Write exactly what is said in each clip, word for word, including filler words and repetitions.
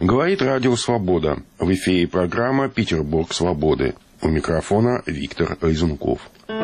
Говорит Радио Свобода. В эфире программа «Петербург свободы». У микрофона Виктор Резунков.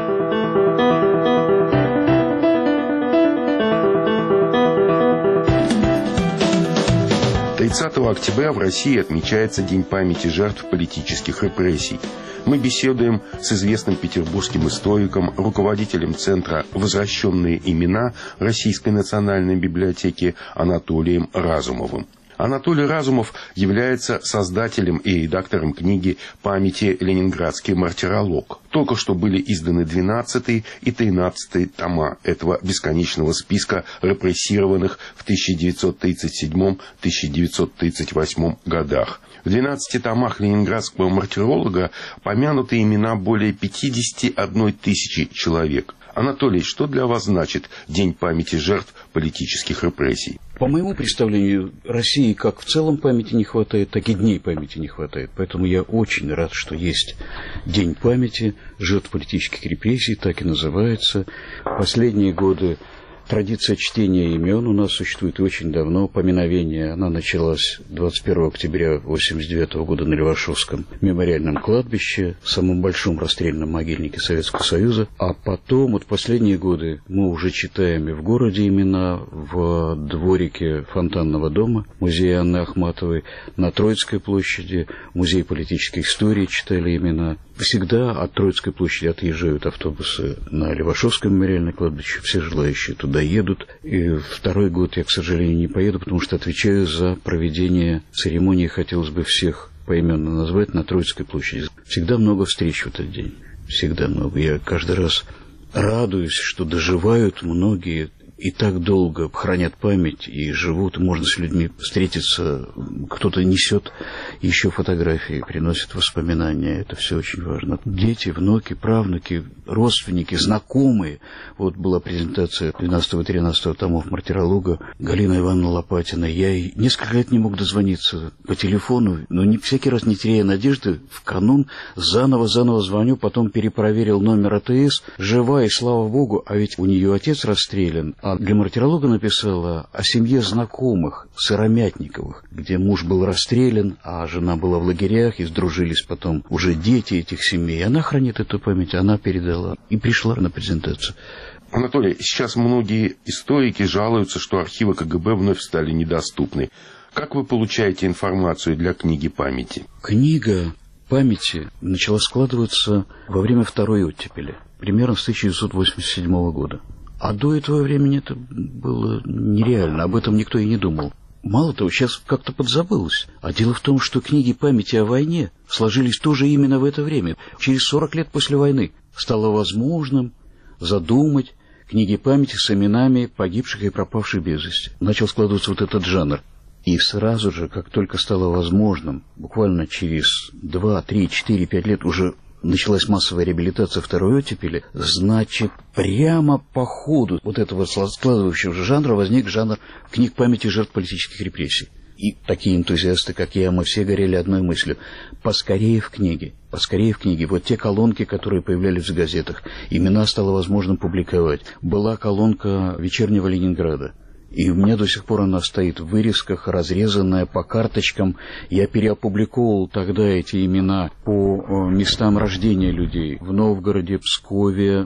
тридцатого октября в России отмечается День памяти жертв политических репрессий. Мы беседуем с известным петербургским историком, руководителем Центра «Возвращенные имена» Российской национальной библиотеки Анатолием Разумовым. Анатолий Разумов является создателем и редактором книги «Памяти Ленинградский мартиролог». Только что были изданы двенадцатый и тринадцатый тома этого бесконечного списка репрессированных в тысяча девятьсот тридцать седьмом — тысяча девятьсот тридцать восьмом годах. В двенадцати томах ленинградского мартиролога помянуты имена более пятидесяти одной тысячи человек. Анатолий, что для вас значит День памяти жертв политических репрессий? По моему представлению, России как в целом памяти не хватает, так и дней памяти не хватает. Поэтому я очень рад, что есть День памяти жертв политических репрессий, так и называется. В последние годы традиция чтения имен у нас существует очень давно. Поминовение, она началась двадцать первого октября восемьдесят девятого года на Левашовском мемориальном кладбище, самом большом расстрельном могильнике Советского Союза. А потом, вот последние годы, мы уже читаем и в городе имена, в дворике Фонтанного дома, музея Анны Ахматовой, на Троицкой площади, музей политической истории читали имена. Всегда от Троицкой площади отъезжают автобусы на Левашовское мемориальное кладбище, все желающие туда едут. И второй год я, к сожалению, не поеду, потому что отвечаю за проведение церемонии, хотелось бы всех поименно назвать, на Троицкой площади. Всегда много встреч в этот день, всегда много. Я каждый раз радуюсь, что доживают многие и так долго хранят память и живут, и можно с людьми встретиться, кто-то несет еще фотографии, приносит воспоминания, это все очень важно. Дети, внуки, правнуки, родственники, знакомые. Вот была презентация двенадцатого и тринадцатого томов мартиролога Галина Ивановна Лопатина. Я ей несколько лет не мог дозвониться по телефону, но не всякий раз, не теряя надежды, в канун заново-заново звоню, потом перепроверил номер АТС, жива, и слава богу, а ведь у нее отец расстрелян. А для мартиролога написала о семье знакомых Сыромятниковых, где муж был расстрелян, а жена была в лагерях, и сдружились потом уже дети этих семей. Она хранит эту память, она передала и пришла на презентацию. Анатолий, сейчас многие историки жалуются, что архивы КГБ вновь стали недоступны. Как вы получаете информацию для книги памяти? Книга памяти начала складываться во время второй оттепели, примерно с тысяча девятьсот восемьдесят седьмого года. А до этого времени это было нереально, об этом никто и не думал. Мало того, сейчас как-то подзабылось. А дело в том, что книги памяти о войне сложились тоже именно в это время. Через сорок лет после войны стало возможным задумать книги памяти с именами погибших и пропавших без вести. Начал складываться вот этот жанр. И сразу же, как только стало возможным, буквально через два, три, четыре, пять лет уже началась массовая реабилитация второй оттепели, значит, прямо по ходу вот этого складывающегося жанра возник жанр книг памяти жертв политических репрессий. И такие энтузиасты, как я, мы все горели одной мыслью: поскорее в книге, поскорее в книге. Вот те колонки, которые появлялись в газетах, имена стало возможным публиковать. Была колонка «Вечернего Ленинграда». И у меня до сих пор она стоит в вырезках, разрезанная по карточкам. Я переопубликовал тогда эти имена по местам рождения людей. В Новгороде, Пскове,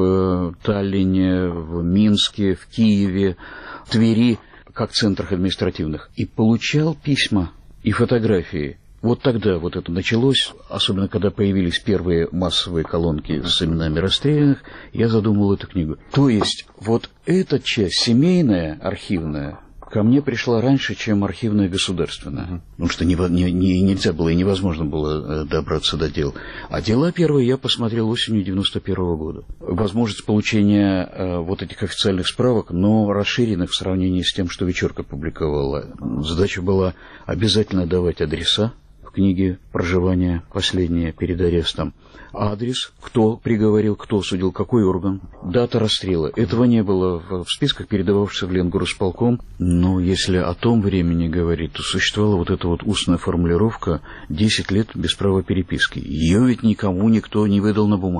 в Таллине, в Минске, в Киеве, в Твери, как центрах административных. И получал письма и фотографии. Вот тогда вот это началось, особенно когда появились первые массовые колонки с именами расстрелянных, я задумал эту книгу. То есть вот эта часть, семейная, архивная, ко мне пришла раньше, чем архивная государственная. Uh-huh. Потому что не, не, не, нельзя было и невозможно было добраться до дел. А дела первые я посмотрел осенью девяносто первого года. Возможность получения э, вот этих официальных справок, но расширенных в сравнении с тем, что «Вечерка» публиковала. Задача была обязательно давать адреса книги проживания последние перед арестом. Адрес, кто приговорил, кто судил, какой орган, дата расстрела. Этого не было в списках, передававшихся в Ленгорисполком. Но если о том времени говорить, то существовала вот эта вот устная формулировка «десять лет без права переписки». Ее ведь никому никто не выдал на бумажке.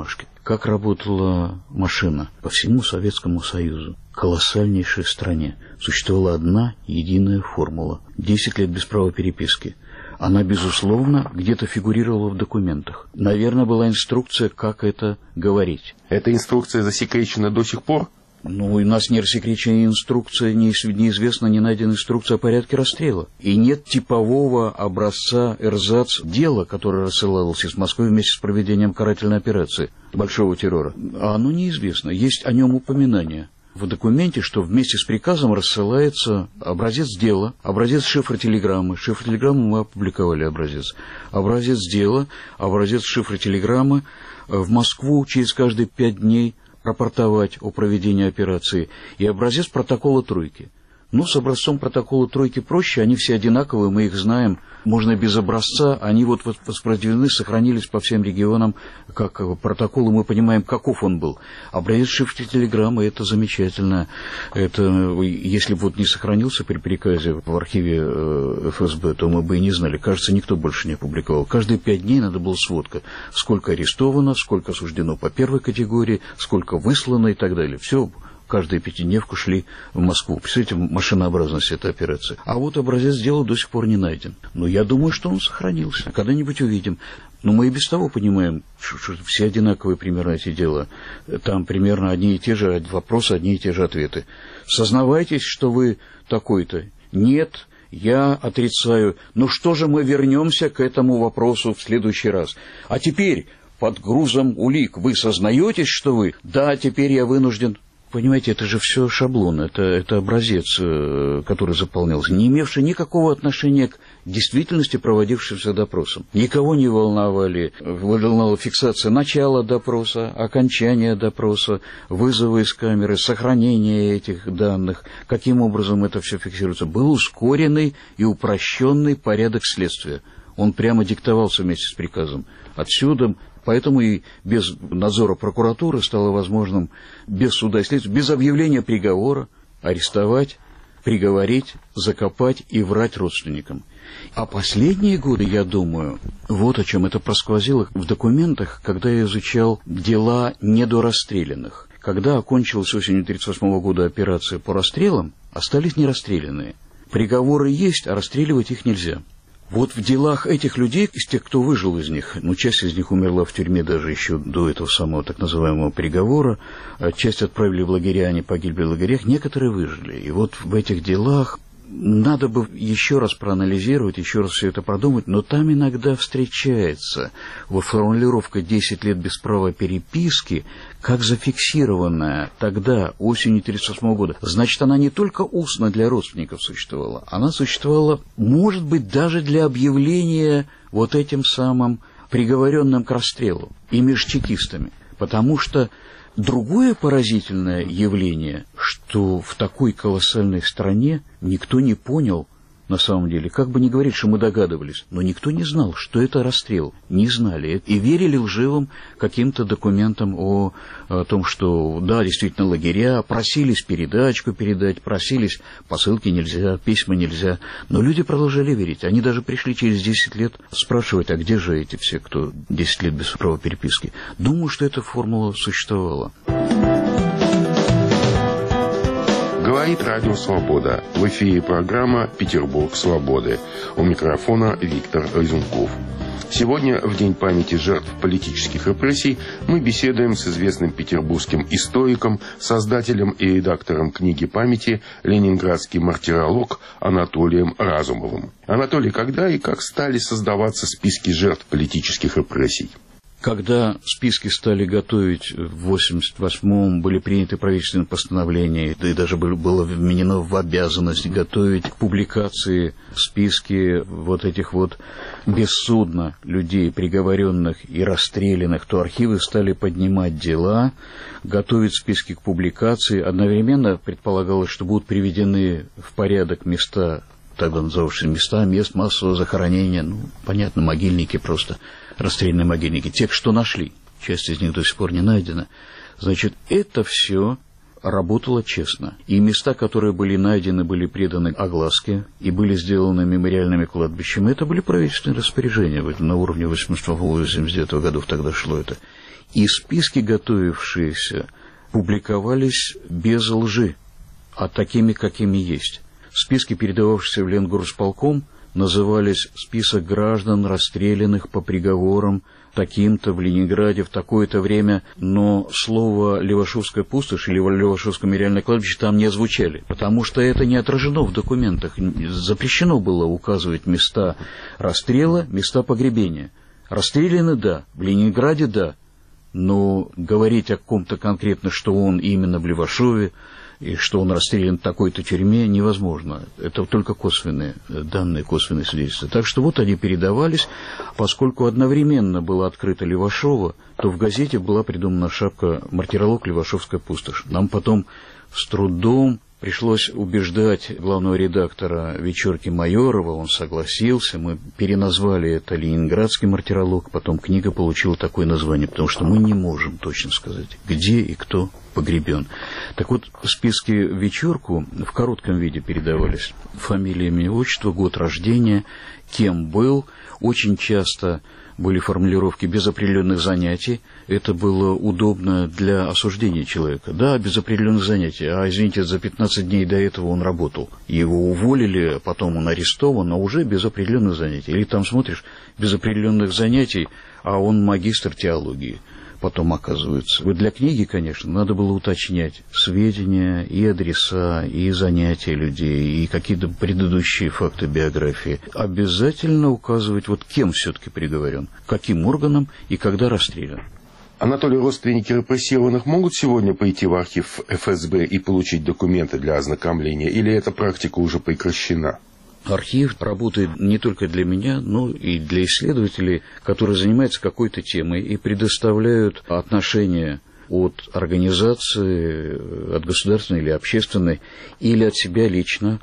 как работала машина по всему Советскому Союзу. Колоссальнейшей стране существовала одна единая формула. Десять лет без права переписки. Она, безусловно, где-то фигурировала в документах. Наверное, была инструкция, как это говорить. Эта инструкция засекречена до сих пор? Ну, у нас не рассекречена инструкция, неизвестна, не найдена инструкция о порядке расстрела. И нет типового образца эрзац дела, которое рассылалось из Москвы вместе с проведением карательной операции большого террора. А оно неизвестно. Есть о нем упоминание в документе, что вместе с приказом рассылается образец дела, образец шифра телеграммы. Шифр телеграммы мы опубликовали образец. Образец дела, образец шифра телеграммы в Москву через каждые пять дней рапортовать о проведении операции, и образец протокола тройки. Ну, с образцом протокола тройки проще, они все одинаковые, мы их знаем, можно без образца, они вот воспроизведены, сохранились по всем регионам, как протоколы, мы понимаем, каков он был. Образец шифра телеграммы, это замечательно, это, если бы вот не сохранился при приказе в архиве эф эс бэ, то мы бы и не знали, кажется, никто больше не опубликовал. Каждые пять дней надо было сводка, сколько арестовано, сколько осуждено по первой категории, сколько выслано и так далее, все. Каждую пятидневку шли в Москву. Представляете, машинообразность этой операции. А вот образец дела до сих пор не найден. Но я думаю, что он сохранился. Когда-нибудь увидим. Но мы и без того понимаем, что, что все одинаковые примерно эти дела. Там примерно одни и те же вопросы, одни и те же ответы. Сознавайтесь, что вы такой-то. Нет, я отрицаю. Ну что же, мы вернемся к этому вопросу в следующий раз. А теперь, под грузом улик, вы сознаетесь, что вы? Да, теперь я вынужден... Понимаете, это же все шаблон, это, это образец, который заполнялся, не имевший никакого отношения к действительности проводившимся допросом. Никого не волновали, волновала фиксация начала допроса, окончания допроса, вызова из камеры, сохранение этих данных, каким образом это все фиксируется. Был ускоренный и упрощенный порядок следствия. Он прямо диктовался вместе с приказом. Отсюда... Поэтому и без надзора прокуратуры стало возможным без суда и следствия, без объявления приговора арестовать, приговорить, закопать и врать родственникам. А последние годы, я думаю, вот о чем это просквозило в документах, когда я изучал дела недорасстрелянных. Когда окончилась осенью тысяча девятьсот тридцать восьмого года операция по расстрелам, остались нерасстрелянные. Приговоры есть, а расстреливать их нельзя. Вот в делах этих людей, из тех, кто выжил из них, ну, часть из них умерла в тюрьме даже еще до этого самого так называемого приговора, а часть отправили в лагеря, они погибли в лагерях, некоторые выжили. И вот в этих делах надо бы еще раз проанализировать, еще раз все это продумать, но там иногда встречается вот формулировка «десять лет без права переписки», как зафиксированная тогда, осенью тысяча девятьсот тридцать восьмого года. Значит, она не только устно для родственников существовала, она существовала, может быть, даже для объявления вот этим самым приговоренным к расстрелу и между чекистами. Потому что другое поразительное явление, что в такой колоссальной стране никто не понял, на самом деле, как бы ни говорить, что мы догадывались, но никто не знал, что это расстрел, не знали, и верили лживым каким-то документам о, о том, что, да, действительно, лагеря, просились передачку передать, просились посылки нельзя, письма нельзя, но люди продолжали верить, они даже пришли через десять лет спрашивать, а где же эти все, кто десять лет без права переписки. Думаю, что эта формула существовала. Говорит Радио Свобода. В эфире программа «Петербург свободы». У микрофона Виктор Разумков. Сегодня, в День памяти жертв политических репрессий, мы беседуем с известным петербургским историком, создателем и редактором книги памяти «Ленинградский мартиролог» Анатолием Разумовым. Анатолий, когда и как стали создаваться списки жертв политических репрессий? Когда списки стали готовить в восемьдесят восьмом, были приняты правительственные постановления, и даже было вменено в обязанность готовить к публикации списки вот этих вот бессудно людей, приговоренных и расстрелянных, то архивы стали поднимать дела, готовить списки к публикации. Одновременно предполагалось, что будут приведены в порядок места, тогда называвшиеся места, мест массового захоронения, ну, понятно, могильники просто, расстрельные могильники, те, что нашли, часть из них до сих пор не найдена. Значит, это все работало честно. И места, которые были найдены, были преданы огласке и были сделаны мемориальными кладбищами, это были правительственные распоряжения. На уровне восемьдесят восьмого — восемьдесят девятого годов тогда шло это. И списки, готовившиеся, публиковались без лжи, а такими, какими есть. Списки, передававшиеся в Ленгорсполком, назывались «Список граждан, расстрелянных по приговорам таким-то в Ленинграде в такое-то время», но слово «Левашовская пустошь» или «Левашовское мемориальное кладбище» там не озвучали, потому что это не отражено в документах. Запрещено было указывать места расстрела, места погребения. Расстреляны, да, в Ленинграде, да, но говорить о ком-то конкретно, что он именно в Левашове, и что он расстрелян в такой-то тюрьме, невозможно. Это только косвенные данные, косвенные свидетельства. Так что вот они передавались. Поскольку одновременно было открыто Левашово, то в газете была придумана шапка «Мартиролог Левашовская пустошь». Нам потом с трудом пришлось убеждать главного редактора «Вечерки» Майорова, он согласился, мы переназвали это «Ленинградский мартиролог», потом книга получила такое название, потому что мы не можем точно сказать, где и кто погребен. Так вот, списки «Вечерку» в коротком виде передавались: фамилия, имя, отчество, год рождения, кем был, очень часто были формулировки без определенных занятий. Это было удобно для осуждения человека. Да, без определенных занятий. А, извините, за пятнадцать дней до этого он работал. Его уволили, потом он арестован, но уже без определенных занятий. Или там смотришь, без определенных занятий, а он магистр теологии. Потом оказывается. Вот для книги, конечно, надо было уточнять сведения и адреса, и занятия людей, и какие-то предыдущие факты биографии. Обязательно указывать, вот кем все-таки приговорен, каким органом и когда расстрелян. Анатолий, родственники репрессированных могут сегодня пойти в архив эф эс бэ и получить документы для ознакомления, или эта практика уже прекращена? Архив работает не только для меня, но и для исследователей, которые занимаются какой-то темой и предоставляют отношения от организации, от государственной или общественной, или от себя лично.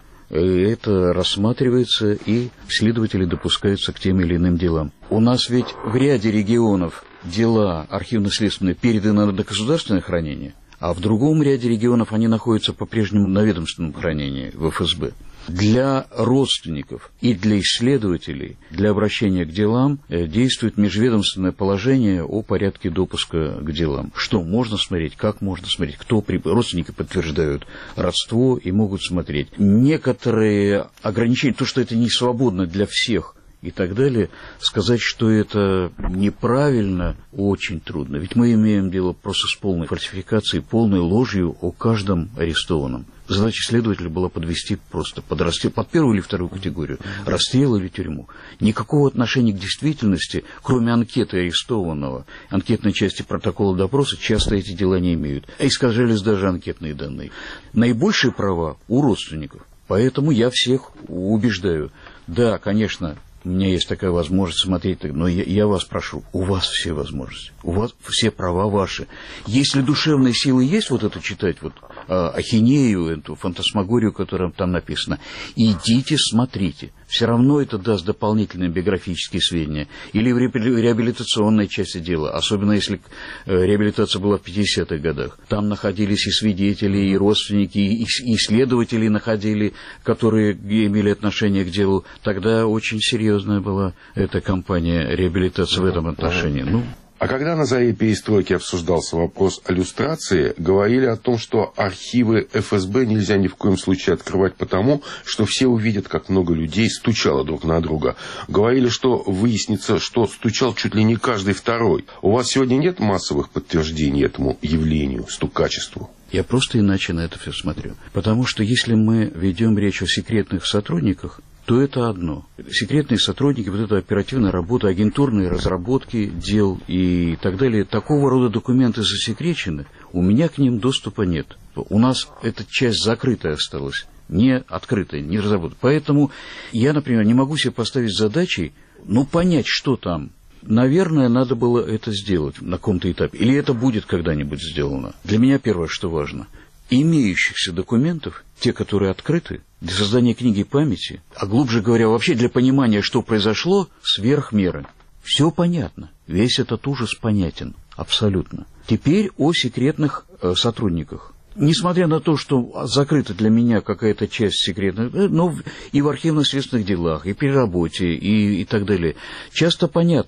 Это рассматривается, и исследователи допускаются к тем или иным делам. У нас ведь в ряде регионов дела архивно-следственные переданы на государственное хранение, а в другом ряде регионов они находятся по-прежнему на ведомственном хранении в эф эс бэ. Для родственников и для исследователей, для обращения к делам действует межведомственное положение о порядке допуска к делам. Что можно смотреть, как можно смотреть, кто при... родственники подтверждают родство и могут смотреть. Некоторые ограничения, то, что это не свободно для всех и так далее, сказать, что это неправильно, очень трудно. Ведь мы имеем дело просто с полной фальсификацией, полной ложью о каждом арестованном. Задача следователя была подвести просто под расстрел, под первую или вторую категорию, расстрел или тюрьму. Никакого отношения к действительности, кроме анкеты арестованного, анкетной части протокола допроса, часто эти дела не имеют. А искажались даже анкетные данные. Наибольшие права у родственников. Поэтому я всех убеждаю. Да, конечно, у меня есть такая возможность смотреть, но я, я вас прошу, у вас все возможности, у вас все права ваши. Если душевные силы есть вот это читать, вот а, ахинею, эту фантасмагорию, которая там написана, идите, смотрите. Все равно это даст дополнительные биографические сведения. Или в реабилитационной части дела, особенно если реабилитация была в пятидесятых годах. Там находились и свидетели, и родственники, и исследователи находили, которые имели отношение к делу. Тогда очень серьезная была эта кампания реабилитации в этом отношении. Ну, А когда на заре перестройки обсуждался вопрос о люстрации, говорили о том, что архивы эф эс бэ нельзя ни в коем случае открывать потому, что все увидят, как много людей стучало друг на друга. Говорили, что выяснится, что стучал чуть ли не каждый второй. У вас сегодня нет массовых подтверждений этому явлению, стукачеству? Я просто иначе на это все смотрю. Потому что если мы ведем речь о секретных сотрудниках, то это одно. Секретные сотрудники, вот эта оперативная работа, агентурные разработки дел и так далее, такого рода документы засекречены, у меня к ним доступа нет. У нас эта часть закрытая осталась, не открытая, не разработанная. Поэтому я, например, не могу себе поставить задачей, ну, понять, что там. Наверное, надо было это сделать на каком-то этапе. Или это будет когда-нибудь сделано. Для меня первое, что важно, имеющихся документов, те, которые открыты, для создания книги памяти, а глубже говоря, вообще для понимания, что произошло, сверх меры. Все понятно. Весь этот ужас понятен. Абсолютно. Теперь о секретных э, сотрудниках. Несмотря на то, что закрыта для меня какая-то часть секретных, но и в архивно-следственных делах, и при работе, и, и так далее, часто понятно,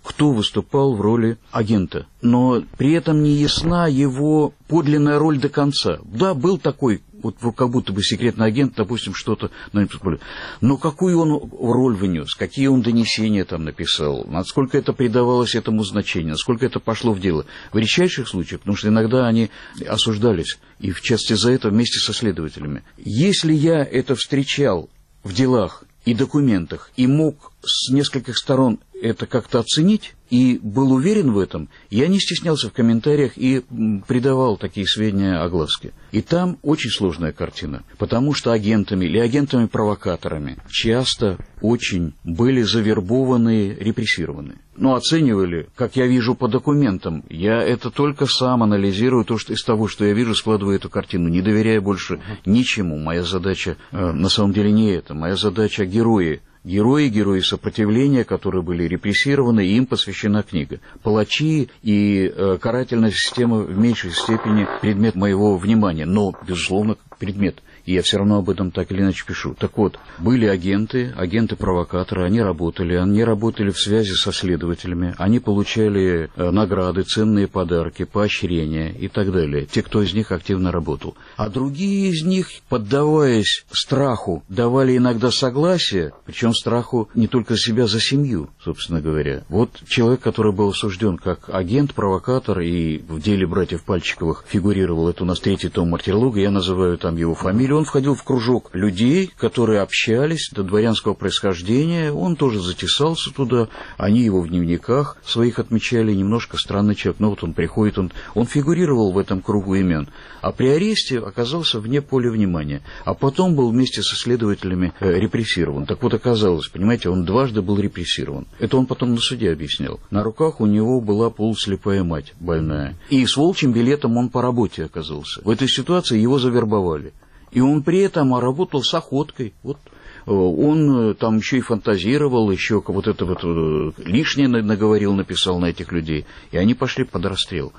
кто выступал в роли агента. Но при этом не ясна его подлинная роль до конца. Да, был такой, вот как будто бы секретный агент, допустим, что-то... Но какую он роль внес, какие он донесения там написал, насколько это придавалось этому значению, насколько это пошло в дело. В редчайших случаях, потому что иногда они осуждались, и в частности за это вместе со следователями. Если я это встречал в делах и документах, и мог с нескольких сторон это как-то оценить, и был уверен в этом, я не стеснялся в комментариях и придавал такие сведения огласке. И там очень сложная картина, потому что агентами или агентами-провокаторами часто очень были завербованы, репрессированы. Но оценивали, как я вижу по документам, я это только сам анализирую, то, что из того, что я вижу, складываю эту картину, не доверяя больше ничему. Моя задача э, на самом деле не это, моя задача герои. Герои, герои сопротивления, которые были репрессированы, и им посвящена книга. Палачи и э, карательная система в меньшей степени предмет моего внимания, но, безусловно, предмет. И я все равно об этом так или иначе пишу. Так вот, были агенты, агенты-провокаторы, они работали, они работали в связи со следователями, они получали э, награды, ценные подарки, поощрения и так далее. Те, кто из них активно работал. А другие из них, поддаваясь страху, давали иногда согласие, причем страху не только за себя, за семью, собственно говоря. Вот человек, который был осужден как агент, провокатор, и в деле братьев Пальчиковых фигурировал, это у нас третий том «Мартирлога», я называю там его фамилию, он входил в кружок людей, которые общались до дворянского происхождения, он тоже затесался туда, они его в дневниках своих отмечали, немножко странный человек, но вот он приходит, он, он фигурировал в этом кругу имен, а при аресте оказался вне поля внимания, а потом был вместе со следователями э, репрессирован. Так вот оказалось, понимаете, он дважды был репрессирован. Это он потом на суде объяснял. На руках у него была полуслепая мать, больная. И с волчьим билетом он по работе оказался. В этой ситуации его завербовали. И он при этом работал с охоткой. Вот он там еще и фантазировал, еще вот это вот лишнее наговорил, написал на этих людей. И они пошли под расстрел.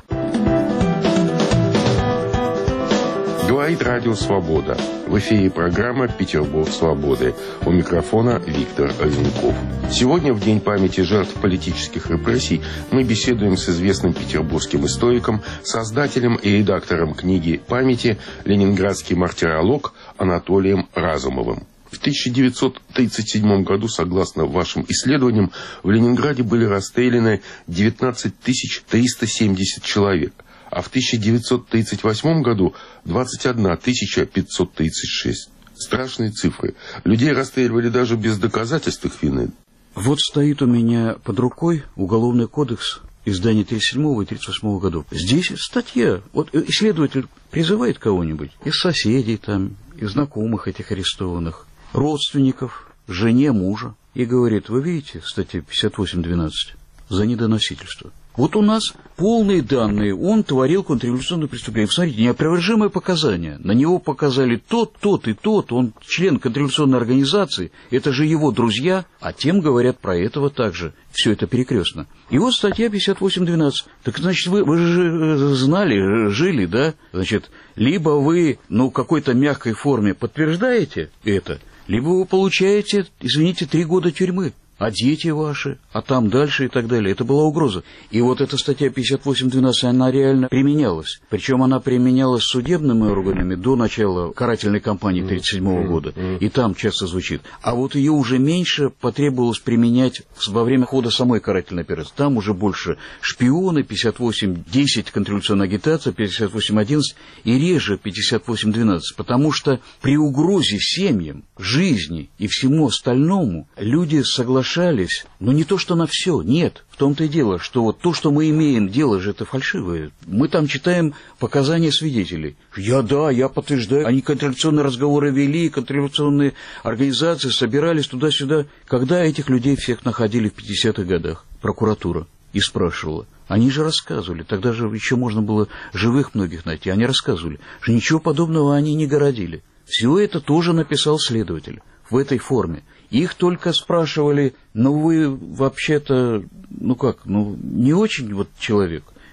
Говорит Радио Свобода. В эфире программа «Петербург свободы». У микрофона Виктор Озенков. Сегодня, в День памяти жертв политических репрессий, мы беседуем с известным петербургским историком, создателем и редактором книги «Памяти» ленинградский мартиролог Анатолием Разумовым. В тысяча девятьсот тридцать седьмом году, согласно вашим исследованиям, в Ленинграде были расстреляны девятнадцать тысяч триста семьдесят человек. А в тысяча девятьсот тридцать восьмом году двадцать одна тысяча пятьсот тридцать шесть. Страшные цифры. Людей расстреливали даже без доказательств их вины. Вот стоит у меня под рукой Уголовный кодекс издания тридцать седьмого и тридцать восьмого годов. Здесь статья. Вот исследователь призывает кого-нибудь из соседей, там, из знакомых этих арестованных, родственников, жене мужа, и говорит: вы видите, статья пятьдесят восемь двенадцать, за недоносительство. Вот у нас полные данные, он творил контрреволюционные преступления. Посмотрите, неопровержимые показания. На него показали тот, тот и тот, он член контрреволюционной организации, это же его друзья, а тем говорят про этого также. Все это перекрестно. И вот статья пятьдесят восемь двенадцать. Так, значит, вы, вы же знали, жили, да? Значит, либо вы, ну, в какой-то мягкой форме подтверждаете это, либо вы получаете, извините, три года тюрьмы. А дети ваши, а там дальше и так далее. Это была угроза. И вот эта статья пятьдесят восемь двенадцать, она реально применялась. Причем она применялась судебными органами до начала карательной кампании тысяча девятьсот тридцать седьмого года. И там часто звучит. А вот ее уже меньше потребовалось применять во время хода самой карательной операции. Там уже больше шпионы, пятьдесят восемь десять контрреволюционная агитация, пятьдесят восемь одиннадцать и реже пятьдесят восемь двенадцать. Потому что при угрозе семьям, жизни и всему остальному люди соглашались. Но не то, что на все, нет. В том-то и дело, что вот то, что мы имеем, дело же это фальшивое. Мы там читаем показания свидетелей. Я, да, я подтверждаю. Они контрреволюционные разговоры вели, контрреволюционные организации собирались туда-сюда. Когда этих людей всех находили в пятидесятых годах? Прокуратура. И спрашивала. Они же рассказывали. Тогда же еще можно было живых многих найти. Они рассказывали, что ничего подобного они не городили. Все это тоже написал следователь в этой форме. Их только спрашивали: ну вы вообще-то, ну как, ну не очень вот человек.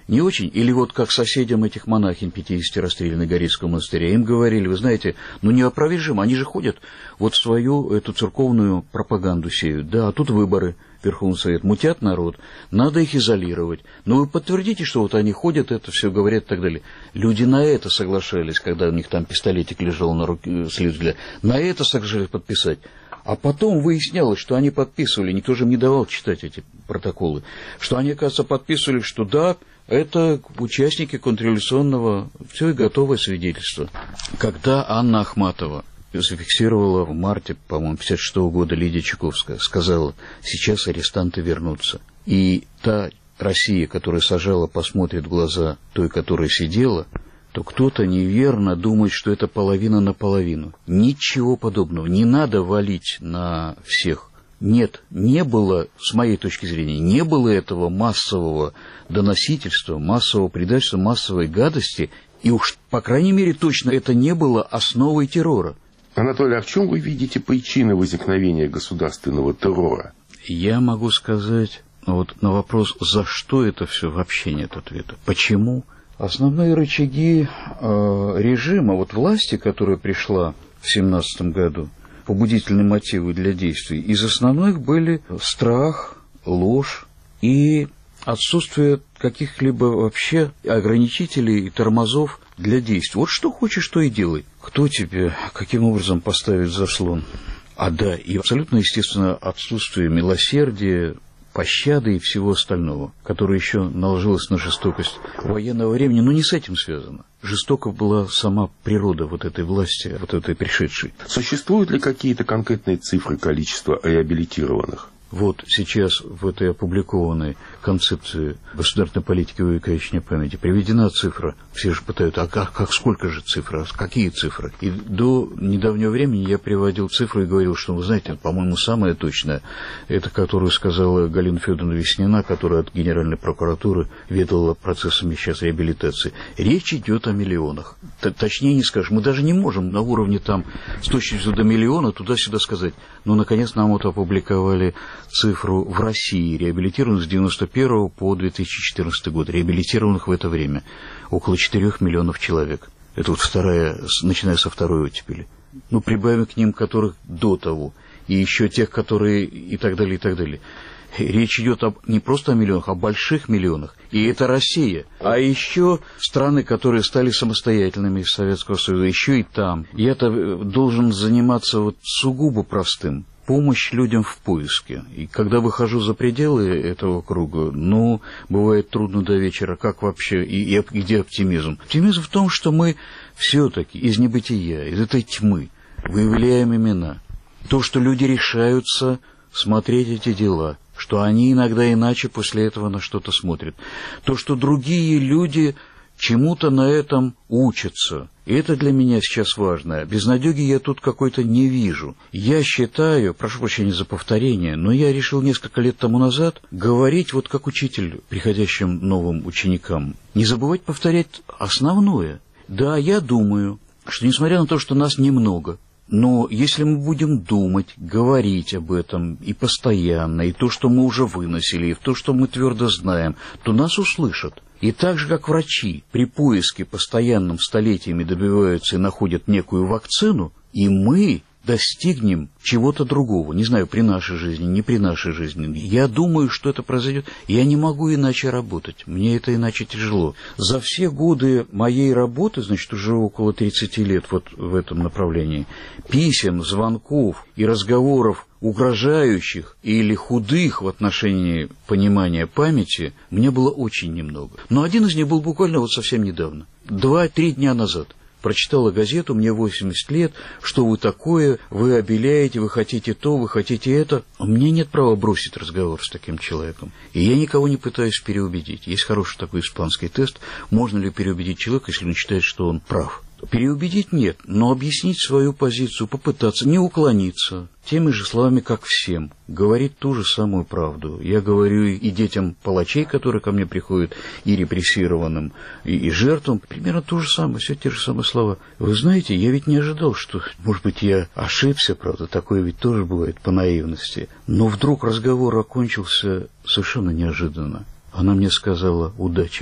не очень. Или вот как соседям этих монахинь пятидесяти расстрелянных Горецкого монастыря, им говорили, вы знаете, ну неопровержимо, они же ходят вот в свою эту церковную пропаганду сеют, да, а тут выборы, Верховный Совет, мутят народ, надо их изолировать. Но вы подтвердите, что вот они ходят, это все говорят и так далее. Люди на это соглашались, когда у них там пистолетик лежал на руке следователя, на это соглашались подписать. А потом выяснялось, что они подписывали, никто же им не давал читать эти протоколы, что они, оказывается, подписывали, что да, это участники контрреволюционного, все и готовое свидетельство. Когда Анна Ахматова зафиксировала в марте, по-моему, пятьдесят шестого года Лидия Чуковская, сказала, сейчас арестанты вернутся. И та Россия, которая сажала, посмотрит в глаза той, которая сидела, то кто-то неверно думает, что это половина на половину. Ничего подобного. Не надо валить на всех. Нет, не было, с моей точки зрения, не было этого массового доносительства, массового предательства, массовой гадости, и уж, по крайней мере, точно это не было основой террора. Анатолий, а в чем вы видите причины возникновения государственного террора? Я могу сказать, вот на вопрос, за что это все, вообще нет ответа. Почему? Основные рычаги э, режима, вот власти, которая пришла в семнадцатом году, побудительные мотивы для действий, из основных были страх, ложь и отсутствие каких-либо вообще ограничителей и тормозов для действий. Вот что хочешь, то и делай. Кто тебе каким образом поставит заслон? А да, и абсолютно, естественно, отсутствие милосердия, пощады и всего остального, которое еще наложилось на жестокость военного времени, но не с этим связано. Жестока была сама природа вот этой власти, вот этой пришедшей. Существуют ли какие-то конкретные цифры количества реабилитированных? Вот сейчас в этой опубликованной концепции государственной политики увековечения памяти приведена цифра. Все же пытаются, а как, как сколько же цифр, какие цифры? И до недавнего времени я приводил цифру и говорил, что, вы знаете, по-моему, самая точная, это которую сказала Галина Федоровна Веснина, которая от Генеральной прокуратуры ведала процессами сейчас реабилитации. Речь идет о миллионах. Т- точнее не скажешь, мы даже не можем на уровне там с точностью до миллиона туда-сюда сказать. Но, наконец, нам вот опубликовали цифру в России, реабилитированных с девяносто первого по две тысячи четырнадцатый год, реабилитированных в это время около четырёх миллионов человек. Это вот вторая, начиная со второй оттепели. Ну, прибавим к ним, которых до того, и еще тех, которые и так далее, и так далее. Речь идет об, не просто о миллионах, а о больших миллионах. И это Россия. А еще страны, которые стали самостоятельными из Советского Союза, еще и там. Я-то должен заниматься вот сугубо простым. Помощь людям в поиске. И когда выхожу за пределы этого круга, ну, бывает трудно до вечера, как вообще, и, и где оптимизм? Оптимизм в том, что мы все-таки из небытия, из этой тьмы выявляем имена. То, что люди решаются смотреть эти дела, что они иногда иначе после этого на что-то смотрят. То, что другие люди чему-то на этом учатся. И это для меня сейчас важно. Безнадёги я тут какой-то не вижу. Я считаю, прошу прощения за повторение, но я решил несколько лет тому назад говорить вот как учитель приходящим новым ученикам. Не забывать повторять основное. Да, я думаю, что несмотря на то, что нас немного, но если мы будем думать, говорить об этом и постоянно, и то, что мы уже выносили, и то, что мы твердо знаем, то нас услышат. И так же, как врачи при поиске постоянным столетиями добиваются и находят некую вакцину, и мы достигнем чего-то другого. Не знаю, при нашей жизни, не при нашей жизни. Я думаю, что это произойдет. Я не могу иначе работать. Мне это иначе тяжело. За все годы моей работы, значит, уже около тридцати лет вот в этом направлении, писем, звонков и разговоров угрожающих или худых в отношении понимания памяти мне было очень немного. Но один из них был буквально вот совсем недавно. Два-три дня назад. Прочитала газету, мне восемьдесят лет, что вы такое, вы обеляете, вы хотите то, вы хотите это. У меня нет права бросить разговор с таким человеком. И я никого не пытаюсь переубедить. Есть хороший такой испанский тест, можно ли переубедить человека, если он считает, что он прав. Переубедить нет, но объяснить свою позицию, попытаться, не уклониться. Теми же словами, как всем, говорить ту же самую правду. Я говорю и детям палачей, которые ко мне приходят, и репрессированным, и, и жертвам, примерно то же самое, все те же самые слова. Вы знаете, я ведь не ожидал, что, может быть, я ошибся, правда, такое ведь тоже бывает по наивности. Но вдруг разговор окончился совершенно неожиданно. Она мне сказала: «Удачи вам».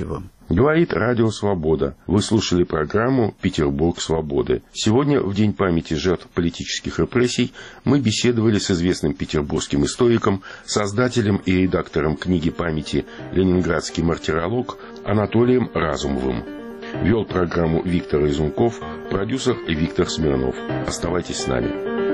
Говорит Радио Свобода. Вы слушали программу «Петербург свободы». Сегодня, в День памяти жертв политических репрессий, мы беседовали с известным петербургским историком, создателем и редактором книги памяти «Ленинградский мартиролог» Анатолием Разумовым. Вел программу Виктор Изунков, продюсер Виктор Смирнов. Оставайтесь с нами.